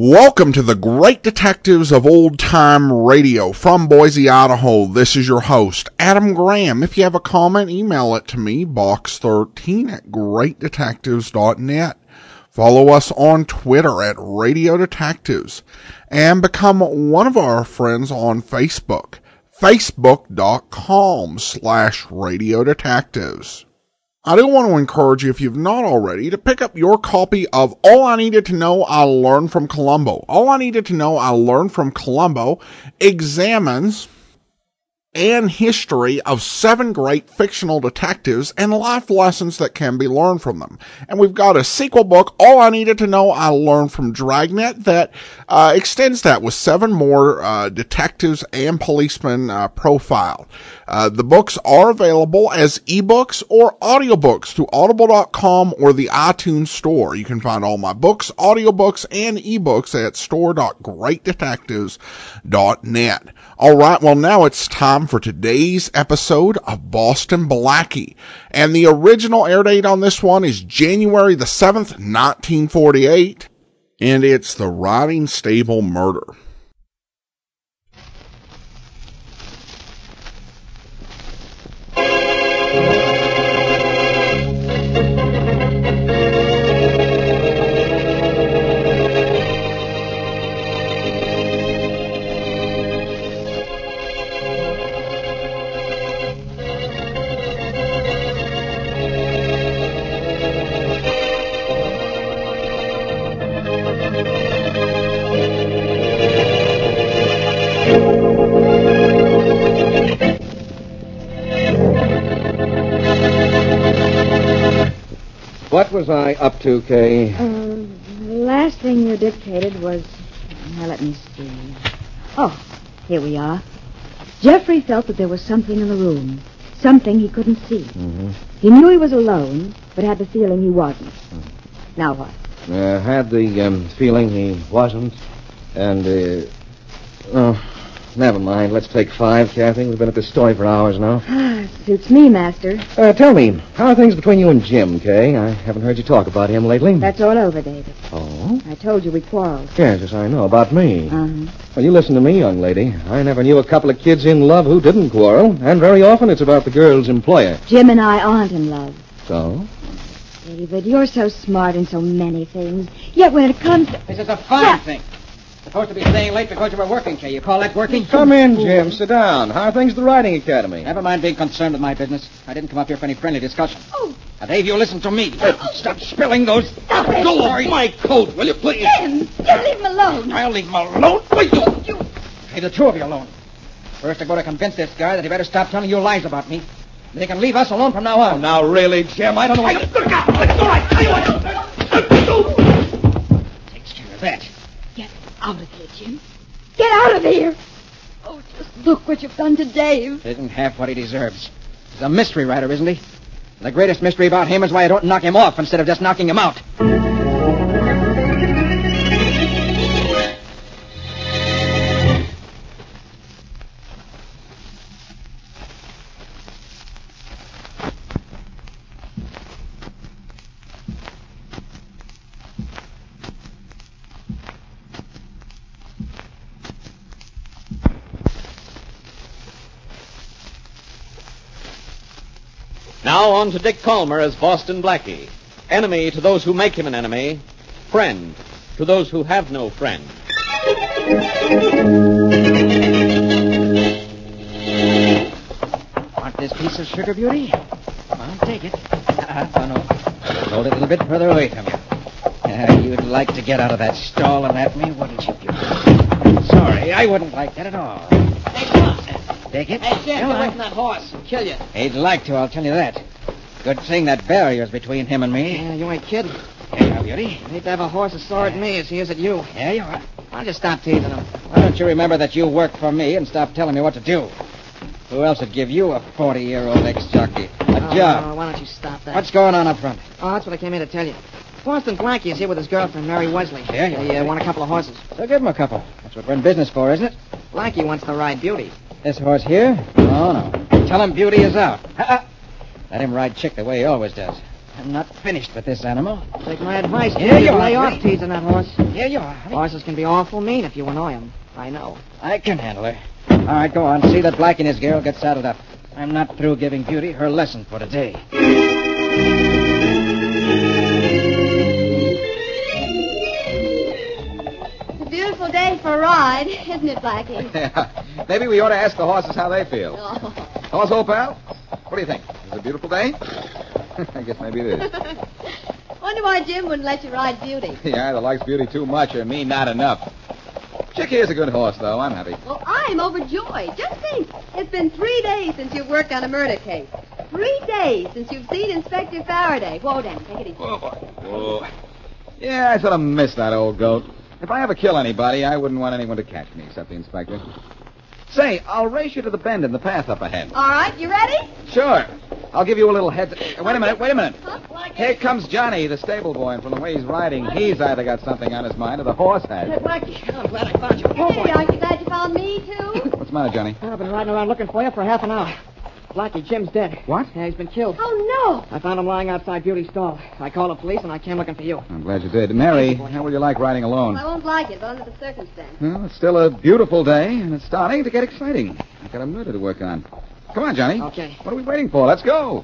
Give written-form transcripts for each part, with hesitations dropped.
Welcome to the Great Detectives of Old Time Radio from Boise, Idaho. This is your host, Adam Graham. If you have a comment, email it to me, box13@greatdetectives.net. Follow us on Twitter at Radio Detectives and become one of our friends on Facebook, facebook.com/Radio Detectives. I do want to encourage you, if you've not already, to pick up your copy of All I Needed to Know I Learned from Columbo. All I Needed to Know I Learned from Columbo examines and history of 7 great fictional detectives and life lessons that can be learned from them. And we've got a sequel book, All I Needed to Know I Learned from Dragnet, that extends that with 7 more detectives and policemen profiled. The books are available as ebooks or audiobooks through audible.com or the iTunes store. You can find all my books, audiobooks, and ebooks at store.greatdetectives.net. All right, well, now it's time for today's episode of Boston Blackie. And the original air date on this one is January the 7th, 1948. And it's the Riding Stable Murder. What was I up to, Kay? The last thing you dictated was... Now, let me see. Oh, here we are. Jeffrey felt that there was something in the room. Something he couldn't see. Mm-hmm. He knew he was alone, but had the feeling he wasn't. Now what? Had the feeling he wasn't. And, never mind. Let's take 5, Kathy. We've been at this story for hours now. Suits me, Master. Tell me, how are things between you and Jim, Kay? I haven't heard you talk about him lately. That's all over, David. Oh? I told you we quarreled. Yes, I know. About me. Uh-huh. Well, you listen to me, young lady. I never knew a couple of kids in love who didn't quarrel, and very often it's about the girl's employer. Jim and I aren't in love. So? David, you're so smart in so many things. Yet when it comes to... This is a fine thing. Supposed to be staying late because you were working, Kay. You call that working? Come in, Jim. Sit down. How are things at the Riding Academy? Never mind being concerned with my business. I didn't come up here for any friendly discussion. Oh. Now, Dave, you listen to me. Stop spilling those... Stop it. Go off my coat, will you, please? Jim, leave him alone. I'll leave him alone. Wait, you... Hey, the 2 of you alone. First, I'm going to convince this guy that he better stop telling you lies about me. They can leave us alone from now on. Oh, now, really, Jim, I don't know... Look out! All right, takes care of that. Get out of here, Jim. Get out of here. Oh, just look what you've done to Dave. Isn't half what he deserves. He's a mystery writer, isn't he? The greatest mystery about him is why I don't knock him off instead of just knocking him out. Now on to Dick Calmer as Boston Blackie. Enemy to those who make him an enemy. Friend to those who have no friend. Want this piece of sugar, Beauty? Well, take it. No. Hold it a little bit further away from you. You'd like to get out of that stall and at me, wouldn't you, Beauty? Sorry, I wouldn't like that at all. Hey, come on. Take it? Hey, Jim, Come get away on. from that horse. He'll kill you. He'd like to, I'll tell you that. Good thing that barrier's between him and me. Yeah, you ain't kidding. Here you are, Beauty. You need to have a horse as sore at me as he is at you. There you are. Why don't you stop teasing him? Why don't you remember that you work for me and stop telling me what to do? Who else would give you a 40-year-old ex-jockey a job? Why don't you stop that? What's going on up front? Oh, that's what I came here to tell you. Boston Blackie is here with his girlfriend, Mary Wesley. Yeah, yeah. They want a couple of horses. So give him a couple. That's what we're in business for, isn't it? Blackie wants to ride Beauty. This horse here? Oh, no. Tell him Beauty is out. Let him ride Chick the way he always does. I'm not finished with this animal. Take my advice. Here you are, Lay off Jimmy. teasing that horse. Here you are. Horses can be awful mean if you annoy them. I know. I can handle her. All right, go on. See that Blackie and his girl get saddled up. I'm not through giving Beauty her lesson for today. It's a beautiful day for a ride, isn't it, Blackie? Yeah. Maybe we ought to ask the horses how they feel. Oh. Horse, old pal? What do you think? Is it a beautiful day? I guess maybe it is. Wonder why Jim wouldn't let you ride Beauty. He either likes Beauty too much or me not enough. Chick here's a good horse, though. I'm happy. Well, I'm overjoyed. Just think, it's been 3 days since you've worked on a murder case. 3 days since you've seen Inspector Faraday. Whoa, Dan, take it easy. Whoa. Yeah, I sort of miss that old goat. If I ever kill anybody, I wouldn't want anyone to catch me except the inspector. Say, I'll race you to the bend in the path up ahead. All right, you ready? Sure. I'll give you a little head... Wait a minute. Huh, Blackie? Here comes Johnny, the stable boy, and from the way he's riding, he's either got something on his mind or the horse Hey, has. Blackie, I'm glad I found you. Oh, Hey, boy. aren't you glad you found me, too? What's the matter, Johnny? I've been riding around looking for you for half an hour. Blackie, Jim's dead. What? Yeah, he's been killed. Oh, I found him lying outside Beauty's stall. I called the police, and I came looking for you. I'm glad you did. Mary, how would you like riding no. alone? I won't like it, but under the circumstances. Well, it's still a beautiful day, and it's starting to get exciting. I've got a murder to work on. Come on, Johnny. Okay. What are we waiting for? Let's go.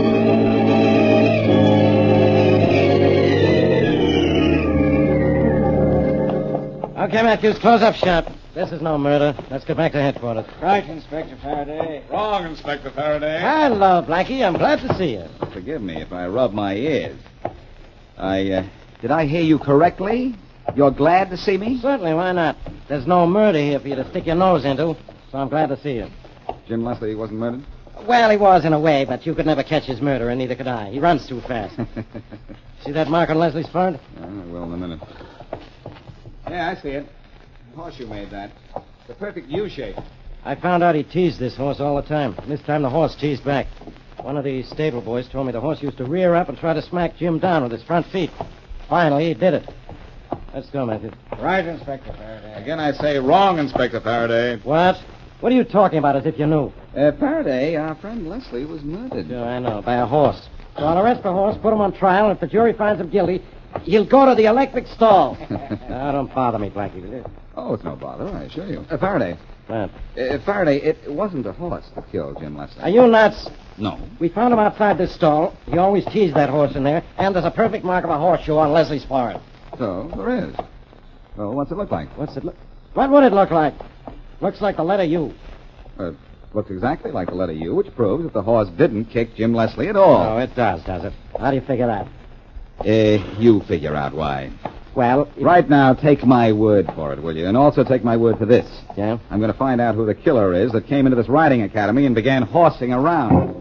Okay, Matthews, close up shop. This is no murder. Let's get back to headquarters. Right, Inspector Faraday. Wrong, Inspector Faraday. Hello, Blackie. I'm glad to see you. Forgive me if I rub my ears. Did I hear you correctly? You're glad to see me? Certainly, why not? There's no murder here for you to stick your nose into, so I'm glad to see you. Jim Leslie wasn't murdered? Well, he was in a way, but you could never catch his murderer, and neither could I. He runs too fast. See that mark on Leslie's front? I will in a minute. Yeah, I see it. Horseshoe made that. The perfect U shape. I found out he teased this horse all the time. This time the horse teased back. One of the stable boys told me the horse used to rear up and try to smack Jim down with his front feet. Finally, he did it. Let's go, Matthew. Right, Inspector Faraday. Again, I say wrong, Inspector Faraday. What? What are you talking about as if you knew? Faraday, our friend Leslie was murdered. Sure, I know, by a horse. So I'll arrest the horse, put him on trial, and if the jury finds him guilty, he'll go to the electric stall. Now, don't bother me, Blackie, will you? Oh, it's no bother, I assure you. Faraday. What? Faraday, it wasn't a horse that killed Jim Leslie. Are you nuts? No. We found him outside this stall. He always teased that horse in there, and there's a perfect mark of a horseshoe on Leslie's forehead. So, there is. Well, what's it look like? What's it look? What would it look like? Looks like the letter U. Looks exactly like the letter U, which proves that the horse didn't kick Jim Leslie at all. Oh, it does it? How do you figure that? You figure out why. Well, Right now, take my word for it, will you? And also take my word for this. Yeah? I'm going to find out who the killer is that came into this riding academy and began horsing around.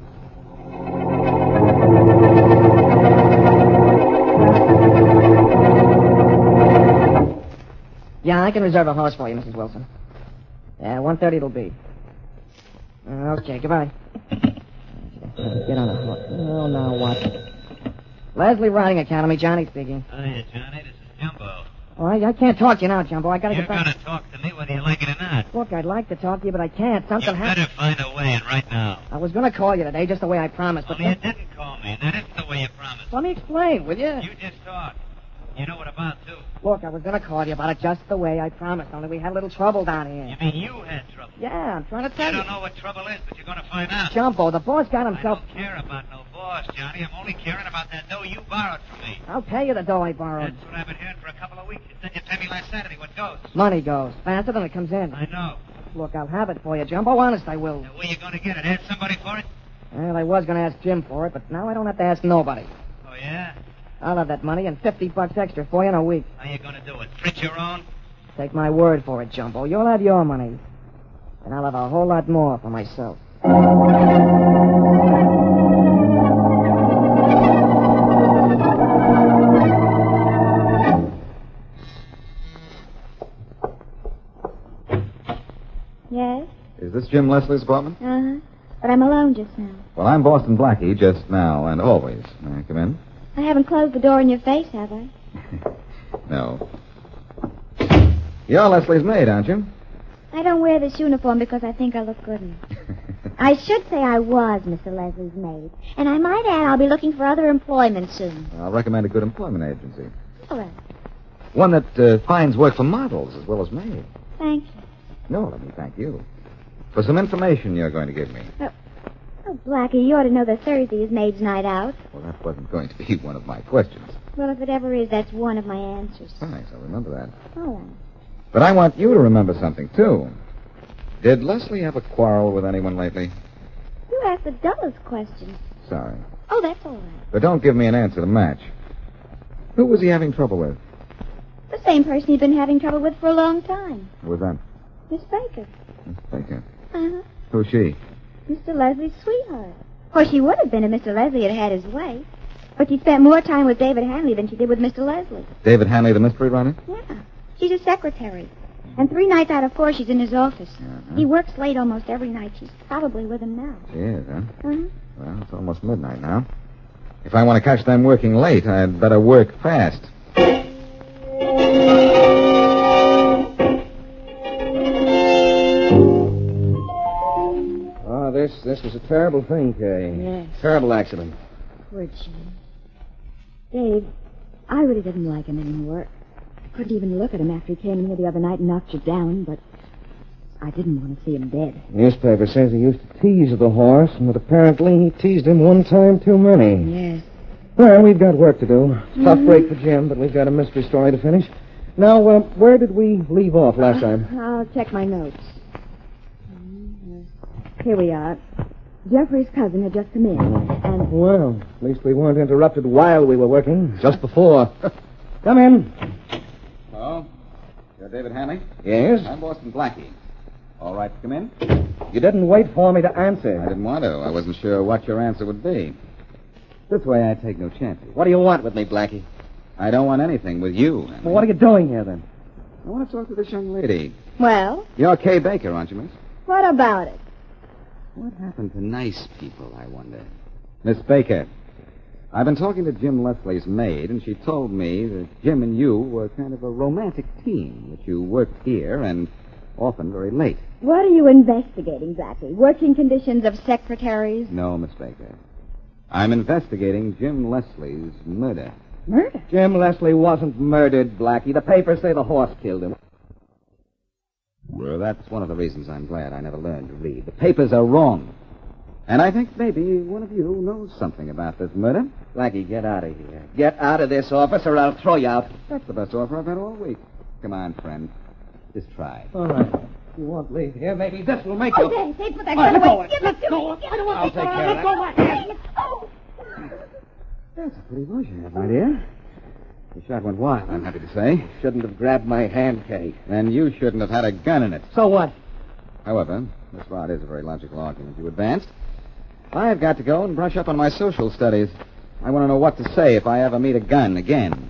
Yeah, I can reserve a horse for you, Mrs. Wilson. Yeah, 1:30 it'll be. Okay, goodbye. Get on the hook. Oh, now what? Leslie Riding Academy, Johnny speaking. Oh, yeah, Johnny, this is Jumbo. All right, I can't talk to you now, Jumbo. I gotta You're get back. going to talk to me whether you like it or not. Look, I'd like to talk to you, but I can't. Something You happened. better find a way, and right now. I was gonna call you today, just the way I promised, but Only you didn't call me, and that isn't the way you promised. let me explain, will you? You just talk. You know what about, too. Look, I was gonna call you about it just the way I promised, only we had a little trouble down here. You mean you had trouble? Yeah, I'm trying to You tell don't know what trouble is, but you're going to find out. Jumbo, the boss got I himself... don't care about no boss, Johnny. I'm only caring about that dough you borrowed from me. I'll pay you the dough I borrowed. That's what I've been hearing for a couple of weeks. You said you'd pay me last Saturday. What goes? Money goes faster than it comes in. I know. Look, I'll have it for you, Jumbo. Honest, I will. Now, where you going to get it? Ask somebody for it? Well, I was gonna ask Jim for it, but now I don't have to ask nobody. Oh, yeah? I'll have that money and $50 extra for you in a week. How you going to do it? Print your own? Take my word for it, Jumbo. You'll have your money. And I'll have a whole lot more for myself. Yes? Is this Jim Leslie's apartment? Uh-huh. But I'm alone just now. Well, I'm Boston Blackie just now and always. May I come in? I haven't closed the door in your face, have I? No. You're Leslie's maid, aren't you? I don't wear this uniform because I think I look good in it. I should say I was Mr. Leslie's maid. And I might add I'll be looking for other employment soon. I'll recommend a good employment agency. All right. One that finds work for models as well as maids. Thank you. No, let me thank you. For some information you're going to give me. Oh, Blackie, you ought to know that Thursday is maid's night out. Well, that wasn't going to be one of my questions. Well, if it ever is, that's one of my answers. Thanks, I'll remember that. All right. But I want you to remember something, too. Did Leslie have a quarrel with anyone lately? You asked the dullest question. Sorry. Oh, that's all right. But don't give me an answer to match. Who was he having trouble with? The same person he'd been having trouble with for a long time. Who was that? Miss Baker. Miss Baker. Uh-huh. Who's she? Mr. Leslie's sweetheart. Of course, she would have been if Mr. Leslie had had his way. But she spent more time with David Hanley than she did with Mr. Leslie. David Hanley, the mystery writer? Yeah. She's his secretary. And 3 nights out of 4, she's in his office. Uh-huh. He works late almost every night. She's probably with him now. She is, huh? Uh-huh. Well, it's almost midnight now. If I want to catch them working late, I'd better work fast. Oh, this was a terrible thing, Kay. Yes. Terrible accident. Poor Jim. Dave, I really didn't like him anymore. I couldn't even look at him after he came in here the other night and knocked you down, but I didn't want to see him dead. Newspaper says he used to tease the horse, and that apparently he teased him one time too many. Yes. Well, we've got work to do. Tough break for Jim, but we've got a mystery story to finish. Now, where did we leave off last time? I'll check my notes. Here we are. Jeffrey's cousin had just come in, and... Well, at least we weren't interrupted while we were working. Just before. Come in. Hello? You're David Hanley? Yes? I'm Boston Blackie. All right to come in? You didn't wait for me to answer. I didn't want to. I wasn't sure what your answer would be. This way I take no chances. What do you want with me, Blackie? I don't want anything with you, Hanley. Well, what are you doing here, then? I want to talk to this young lady. Well, You're Kay Baker, aren't you, miss? what about it? What happened to nice people, I wonder? Miss Baker, I've been talking to Jim Leslie's maid, and she told me that Jim and you were kind of a romantic team, that you worked here and often very late. What are you investigating, Blackie? Working conditions of secretaries? No, Miss Baker. I'm investigating Jim Leslie's murder. Murder? Jim Leslie wasn't murdered, Blackie. The papers say the horse killed him. Well, that's one of the reasons I'm glad I never learned to read. The papers are wrong. And I think maybe one of you knows something about this murder. Blackie, get out of here. Get out of this office or I'll throw you out. That's the best offer I've had all week. Come on, friend. Just try. All right. You won't leave here. Maybe this will make Oh, you... Dave, put that All right, gun let away. go. Give it to Go. me. Give it to me. I'll take care of that. Let go. Oh. That's a pretty bush you have, my dear. The shot went wild, I'm happy to say. Shouldn't have grabbed my hand, Kay. And you shouldn't have had a gun in it. So what? However, this rod is a very logical argument you advanced. I've got to go and brush up on my social studies. I want to know what to say if I ever meet a gun again.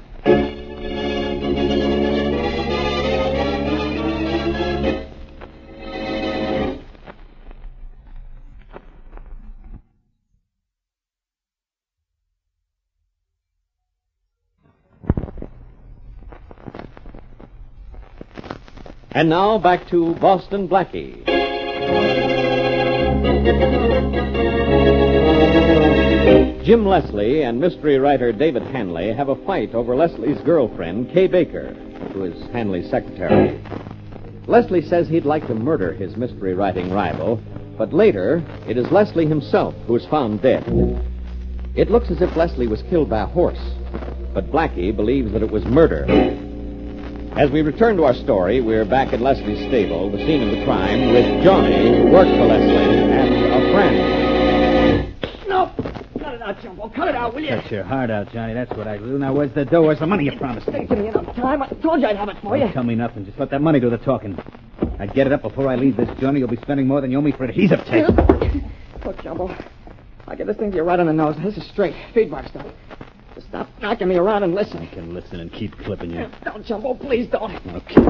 And now back to Boston Blackie. Jim Leslie and mystery writer David Hanley have a fight over Leslie's girlfriend, Kay Baker, who is Hanley's secretary. Leslie says he'd like to murder his mystery writing rival, but later it is Leslie himself who is found dead. It looks as if Leslie was killed by a horse, but Blackie believes that it was murder. As we return to our story, we're back at Leslie's stable, the scene of the crime, with Johnny, who worked for Leslie, and a friend. No! Cut it out, Jumbo. Cut it out, will you? Cut your heart out, Johnny. That's what I do. Now, where's the dough? Where's the money you promised me? It's taken me enough time. I told you I'd have it for you. Don't tell me nothing. Just let that money do the talking. I'd get it up before I leave this journey. You'll be spending more than you owe me for adhesive tape. Look, Jumbo. I'll get this thing to you right on the nose. This is straight. Feedback stuff. Just stop knocking me around and listen. I can listen and keep clipping you. Don't, Jumbo. Please don't. Okay.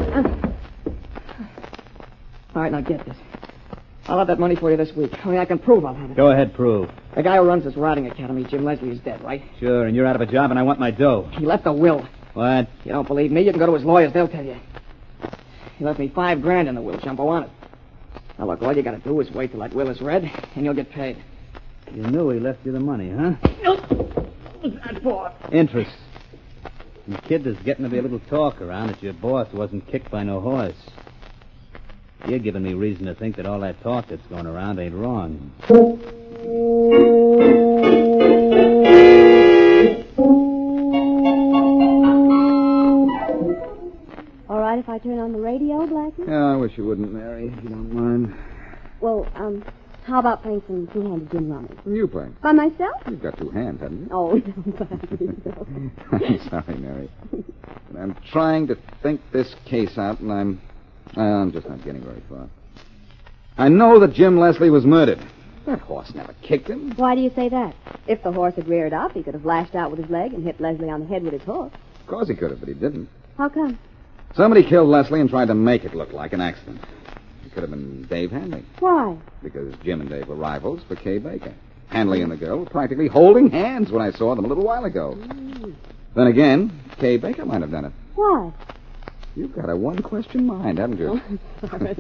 All right, now get this. I'll have that money for you this week. Only I can prove I'll have it. Go ahead, prove. The guy who runs this riding academy, Jim Leslie, is dead, right? Sure, and you're out of a job, and I want my dough. He left a will. What? You don't believe me? You can go to his lawyers. They'll tell you. He left me $5,000 in the will, Jumbo, on it. Now, look, all you gotta do is wait till that will is read, and you'll get paid. You knew he left you the money, huh? What's that for? Interest. And the kid is getting to be a little talk around that your boss wasn't kicked by no horse. You're giving me reason to think that all that talk that's going around ain't wrong. All right if I turn on the radio, Blackie? Yeah, I wish you wouldn't, Mary, if you don't mind. Well, how about playing some two-handed gin rummy? When you play? By myself? You've got 2 hands, haven't you? Oh, no, Blackie, no. I'm sorry, Mary. But I'm trying to think this case out, and I'm just not getting very far. I know that Jim Leslie was murdered. That horse never kicked him. Why do you say that? If the horse had reared up, he could have lashed out with his leg and hit Leslie on the head with his hoof. Of course he could have, but he didn't. How come? Somebody killed Leslie and tried to make it look like an accident. It could have been Dave Hanley. Why? Because Jim and Dave were rivals for Kay Baker. Hanley and the girl were practically holding hands when I saw them a little while ago. Then again, Kay Baker might have done it. Why? You've got a one-question mind, haven't you? Oh, sorry.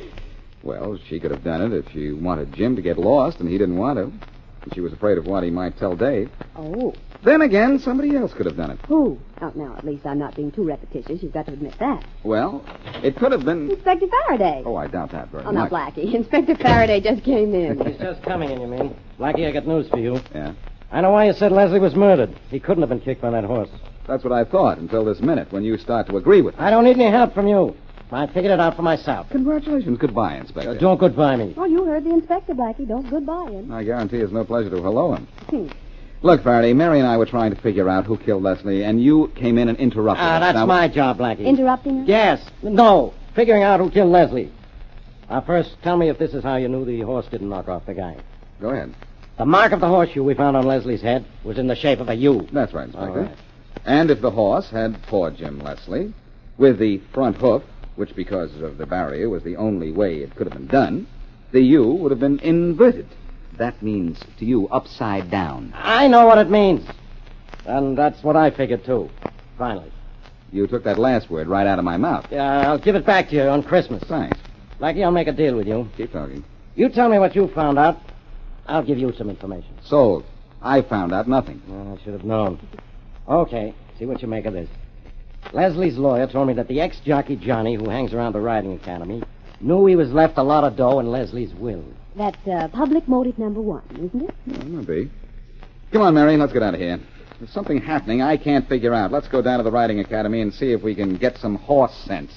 Well, she could have done it if she wanted Jim to get lost and he didn't want to. And she was afraid of what he might tell Dave. Oh. Then again, somebody else could have done it. Who? Now, at least I'm not being too repetitious. You've got to admit that. Well, it could have been... Inspector Faraday. Oh, I doubt that very Oh, much. now, Blackie. Inspector Faraday just came in. He's just coming in, you mean? Blackie, I got news for you. Yeah? I know why you said Leslie was murdered. He couldn't have been kicked by that horse. That's what I thought until this minute when you start to agree with me. I don't need any help from you. I figured it out for myself. Congratulations. Goodbye, Inspector. Don't goodbye me. Oh, you heard the inspector, Blackie. Don't goodbye him. I guarantee it's no pleasure to hello him. Look, Faraday, Mary and I were trying to figure out who killed Leslie, and you came in and interrupted us. That's Now, my job, Blackie. Interrupting her? Yes. No. Figuring out who killed Leslie. First, tell me if this is how you knew the horse didn't knock off the guy. Go ahead. The mark of the horseshoe we found on Leslie's head was in the shape of a U. That's right, Inspector. All right. And if the horse had pawed Jim Leslie with the front hoof, which because of the barrier was the only way it could have been done, the U would have been inverted. That means to you upside down. I know what it means. And that's what I figured, too. Finally. You took that last word right out of my mouth. Yeah, I'll give it back to you on Christmas. Thanks. Blackie, I'll make a deal with you. Keep talking. You tell me what you found out. I'll give you some information. Sold. I found out nothing. I should have known. Okay, see what you make of this. Leslie's lawyer told me that the ex-jockey Johnny, who hangs around the riding academy, knew he was left a lot of dough in Leslie's will. That's public motive number 1, isn't it? Yeah, maybe. Come on, Mary, let's get out of here. There's something happening I can't figure out. Let's go down to the riding academy and see if we can get some horse sense.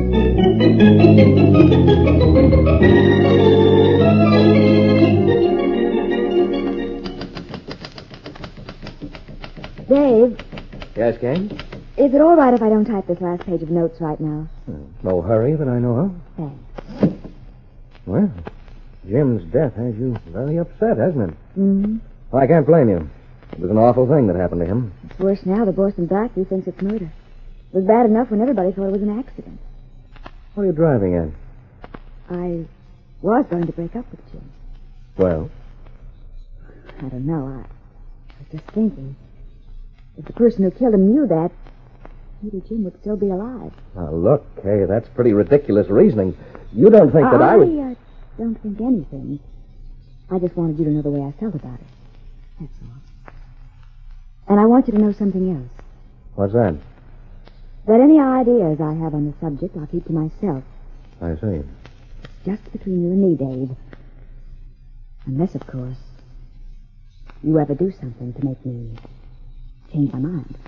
Dave, Yes, Kay? is it all right if I don't type this last page of notes right now? No hurry that I know of. Thanks. Well, Jim's death has you very upset, hasn't it? Mm-hmm. I can't blame you. It was an awful thing that happened to him. It's worse now. The boss in Blackie thinks it's murder. It was bad enough when everybody thought it was an accident. What are you driving at? I was going to break up with Jim. Well? I don't know. I was just thinking. If the person who killed him knew that, maybe Jim would still be alive. Now, look, Kay, that's pretty ridiculous reasoning. You don't think that I would... I don't think anything. I just wanted you to know the way I felt about it. That's all. And I want you to know something else. What's that? That any ideas I have on the subject I'll keep to myself. I see. Just between you and me, Dave. Unless, of course, you ever do something to make me change my mind.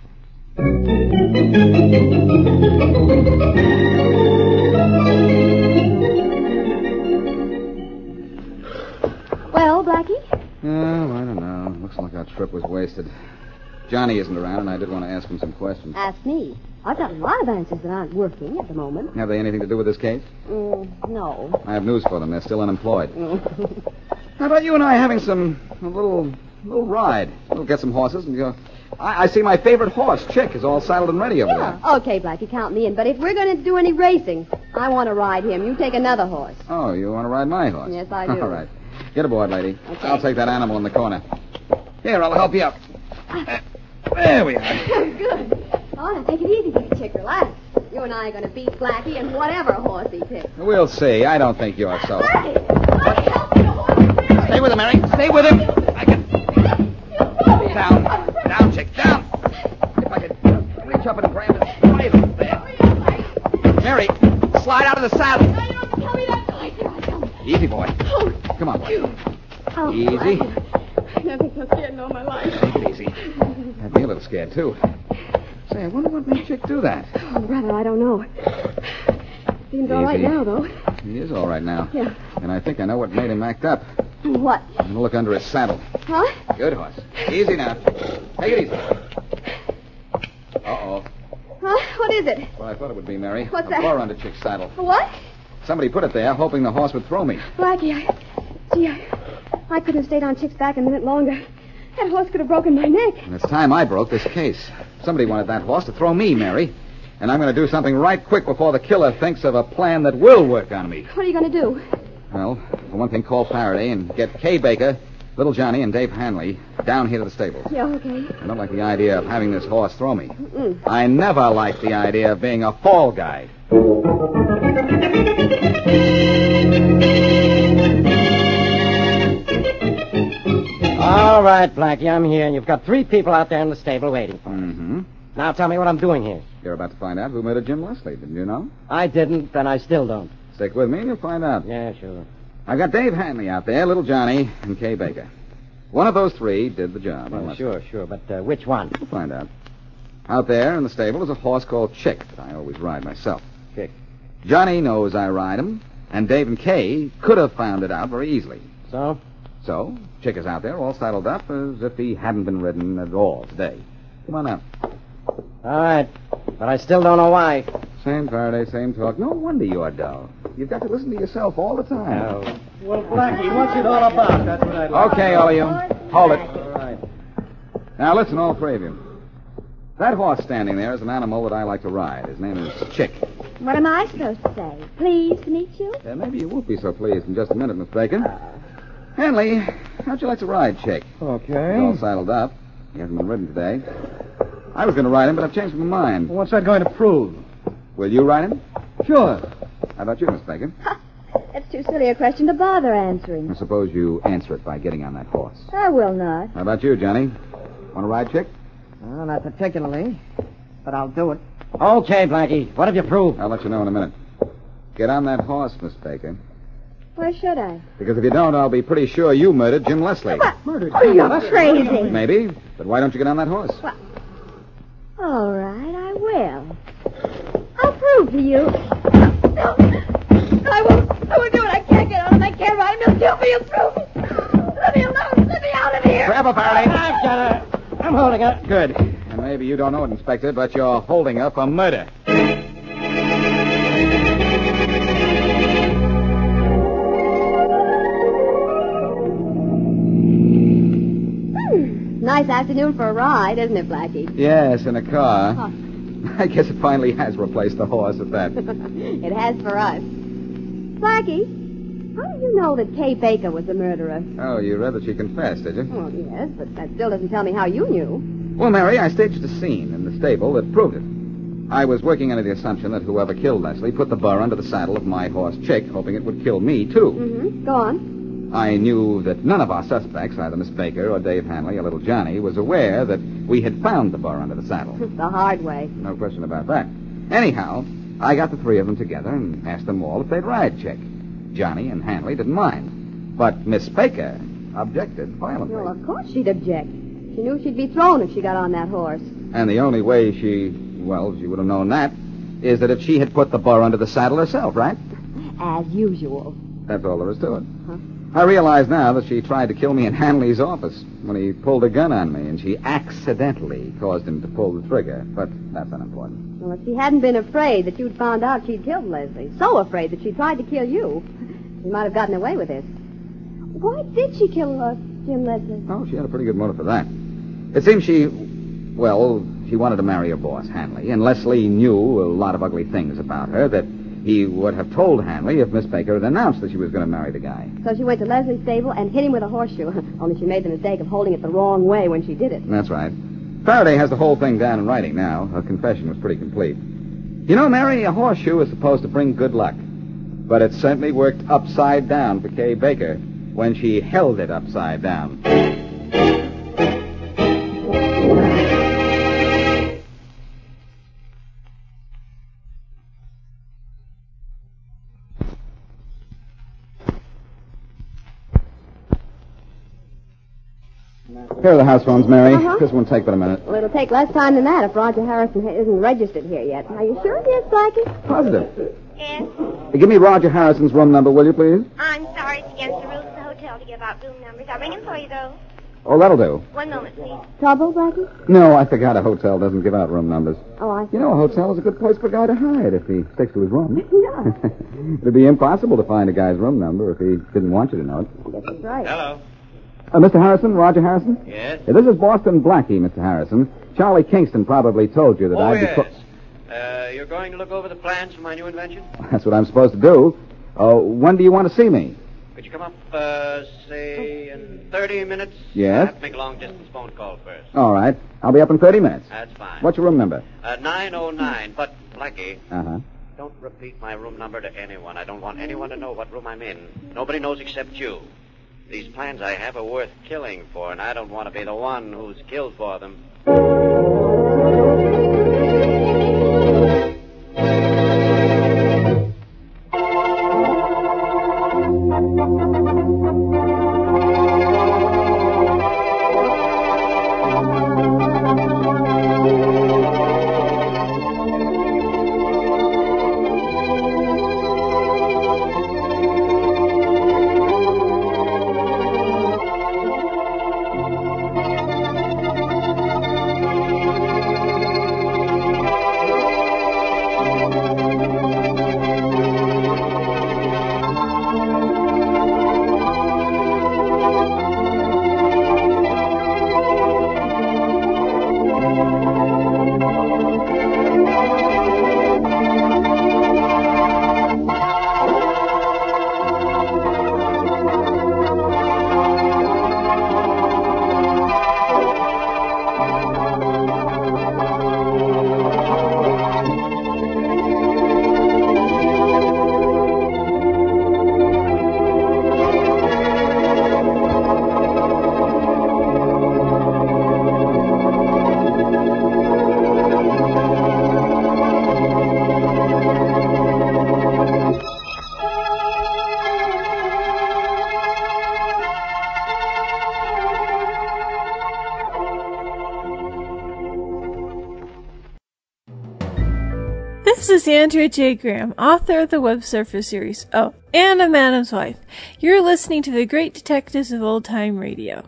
Well, Blackie? Oh, I don't know. Looks like our trip was wasted. Johnny isn't around, and I did want to ask him some questions. Ask me. I've got a lot of answers that aren't working at the moment. Have they anything to do with this case? No. I have news for them. They're still unemployed. How about you and I having a little ride? We'll get some horses and go. I see my favorite horse, Chick, is all saddled and ready over there. Okay, Blackie, count me in. But if we're going to do any racing, I want to ride him. You take another horse. Oh, you want to ride my horse? Yes, I do. All right. Get aboard, lady. Okay. I'll take that animal in the corner. Here, I'll help you up. There we are. Good. Oh, now take it easy, Chick. Relax. You and I are going to beat Blackie and whatever horse he picks. We'll see. I don't think you're so. Blackie! Blackie, help me! The horse is rearing. Stay with him, Mary. Stay with him. I can. Down. Down, chick. Down. If I could reach up and grab his bridle. There. Mary, slide out of the saddle. No, you don't tell me that. Here I come. Easy, boy. Oh, Come on, boy. oh, Easy. I've never been so scared in all my life. Take it easy. Had me a little scared, too. Say, I wonder what made Chick do that. Oh, brother, I don't know. Seems all right Easy. now, though. He is all right now. Yeah. And I think I know what made him act up. What? I'm going to look under his saddle. Huh? Good horse. Easy now. Take it easy. Uh-oh. Huh? What is it? Well, I thought it would be, Mary. What's a that? bar under Chick's saddle. What? Somebody put it there, hoping the horse would throw me. Blackie, I couldn't have stayed on Chick's back a minute longer. That horse could have broken my neck. And it's time I broke this case. Somebody wanted that horse to throw me, Mary. And I'm going to do something right quick before the killer thinks of a plan that will work on me. What are you going to do? Well, for one thing, call Faraday and get Kay Baker, Little Johnny, and Dave Hanley down here to the stables. Yeah, okay. I don't like the idea of having this horse throw me. Mm-mm. I never liked the idea of being a fall guy. All right, Blackie, I'm here, and you've got 3 people out there in the stable waiting for me. Mm-hmm. Now tell me what I'm doing here. You're about to find out who murdered Jim Leslie, didn't you know? I didn't, and I still don't. Stick with me and you'll find out. Yeah, sure. I've got Dave Hanley out there, Little Johnny, and Kay Baker. One of those 3 did the job. Oh, sure, but which one? We'll find out. Out there in the stable is a horse called Chick that I always ride myself. Chick. Johnny knows I ride him, and Dave and Kay could have found it out very easily. So? So, Chick is out there all saddled up as if he hadn't been ridden at all today. Come on out. All right, but I still don't know why. Same Faraday, same talk. No wonder you're dull. You've got to listen to yourself all the time. Oh. Well, Blackie, what's it all about? That's what I'd like. Okay, all of you. Hold it. All right. Now, listen, all 3 of you. That horse standing there is an animal that I like to ride. His name is Chick. What am I supposed to say? Pleased to meet you? Maybe you won't be so pleased in just a minute, Miss Bacon. Hanley, how'd you like to ride Chick? Okay. He's all saddled up. He hasn't been ridden today. I was going to ride him, but I've changed my mind. Well, what's that going to prove? Will you ride him? Sure. How about you, Miss Bacon? That's too silly a question to bother answering. I suppose you answer it by getting on that horse. I will not. How about you, Johnny? Want to ride Chick? Well, not particularly, but I'll do it. Okay, Blackie, what have you proved? I'll let you know in a minute. Get on that horse, Miss Bacon. Why should I? Because if you don't, I'll be pretty sure you murdered Jim Leslie. What? Murdered. Oh, you're crazy. Maybe, but why don't you get on that horse? Well, all right, I will. I'll prove to you. No, I won't do it. I can't get on him. I can't ride him. He'll kill me. He'll prove it. Let me alone. Let me out of here. Grab her, Faraday. I've got her. I'm holding her. Good. And maybe you don't know it, Inspector, but you're holding her for murder. Nice afternoon for a ride, isn't it, Blackie? Yes, in a car. Oh. I guess it finally has replaced the horse at that. It has for us. Blackie, how do you know that Kay Baker was the murderer? Oh, you read that she confessed, did you? Well, yes, but that still doesn't tell me how you knew. Well, Mary, I staged a scene in the stable that proved it. I was working under the assumption that whoever killed Leslie put the burr under the saddle of my horse, Chick, hoping it would kill me, too. Mm-hmm. Go on. I knew that none of our suspects, either Miss Baker or Dave Hanley or Little Johnny, was aware that we had found the burr under the saddle. The hard way. No question about that. Anyhow, I got the 3 of them together and asked them all if they'd ride Chick. Johnny and Hanley didn't mind. But Miss Baker objected violently. Well, of course she'd object. She knew she'd be thrown if she got on that horse. And the only way she would have known that, is that if she had put the burr under the saddle herself, right? As usual. That's all there is to it. Huh? I realize now that she tried to kill me in Hanley's office when he pulled a gun on me, and she accidentally caused him to pull the trigger. But that's unimportant. Well, if she hadn't been afraid that you'd found out she'd killed Leslie, so afraid that she tried to kill you, she might have gotten away with this. Why did she kill Jim Leslie? Oh, she had a pretty good motive for that. It seems she wanted to marry her boss, Hanley, and Leslie knew a lot of ugly things about her that he would have told Hanley if Miss Baker had announced that she was going to marry the guy. So she went to Leslie's stable and hit him with a horseshoe, only she made the mistake of holding it the wrong way when she did it. That's right. Faraday has the whole thing down in writing now. Her confession was pretty complete. You know, Mary, a horseshoe is supposed to bring good luck. But it certainly worked upside down for Kay Baker when she held it upside down. Here are the house phones, Mary. This won't take but a minute. Well, it'll take less time than that if Roger Harrison isn't registered here yet. Are you sure, dear Blackie? Positive. Yes? Give me Roger Harrison's room number, will you, please? I'm sorry, it's against the rules of the hotel to give out room numbers. I'll ring him for you, though. Oh, that'll do. 1 moment, please. Trouble, Blackie? No, I forgot a hotel doesn't give out room numbers. Oh, I see. You know, a hotel is a good place for a guy to hide if he sticks to his room. Yeah. It'd be impossible to find a guy's room number if he didn't want you to know it. I guess that's right. Hello. Mr. Harrison, Roger Harrison? Yes? This is Boston Blackie, Mr. Harrison. Charlie Kingston probably told you that Oh, I'd yes. be... You're going to look over the plans for my new invention? That's what I'm supposed to do. When do you want to see me? Could you come up, say, in 30 minutes? Yes? I have to make a long-distance phone call first. All right. I'll be up in 30 minutes. That's fine. What's your room number? 909. But, Blackie, Uh-huh. don't repeat my room number to anyone. I don't want anyone to know what room I'm in. Nobody knows except you. These plans I have are worth killing for, and I don't want to be the one who's killed for them. This is Andrea J. Graham, author of the Web Surfer series. Oh, and a Madam's Wife. You're listening to the Great Detectives of Old Time Radio.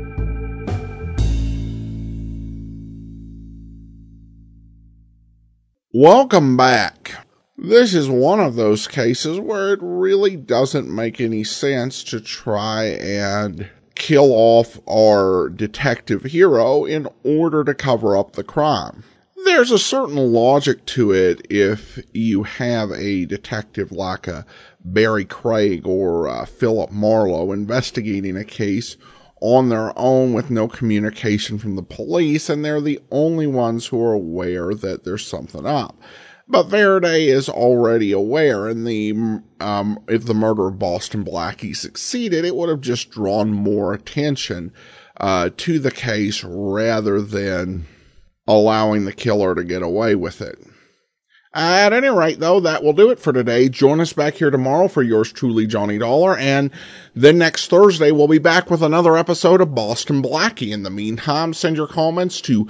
Welcome back. This is one of those cases where it really doesn't make any sense to try and kill off our detective hero in order to cover up the crime. There's a certain logic to it if you have a detective like a Barry Craig or Philip Marlowe investigating a case on their own with no communication from the police, and they're the only ones who are aware that there's something up. But Faraday is already aware, and if the murder of Boston Blackie succeeded, it would have just drawn more attention to the case rather than allowing the killer to get away with it. At any rate, though, that will do it for today. Join us back here tomorrow for yours truly, Johnny Dollar, and then next Thursday we'll be back with another episode of Boston Blackie. In the meantime, send your comments to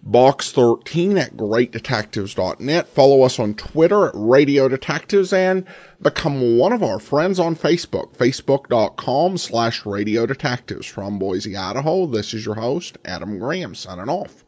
box13@greatdetectives.net. Follow us on Twitter at Radio Detectives, and become one of our friends on Facebook, facebook.com/Radio Detectives. From Boise, Idaho, this is your host, Adam Graham, signing off.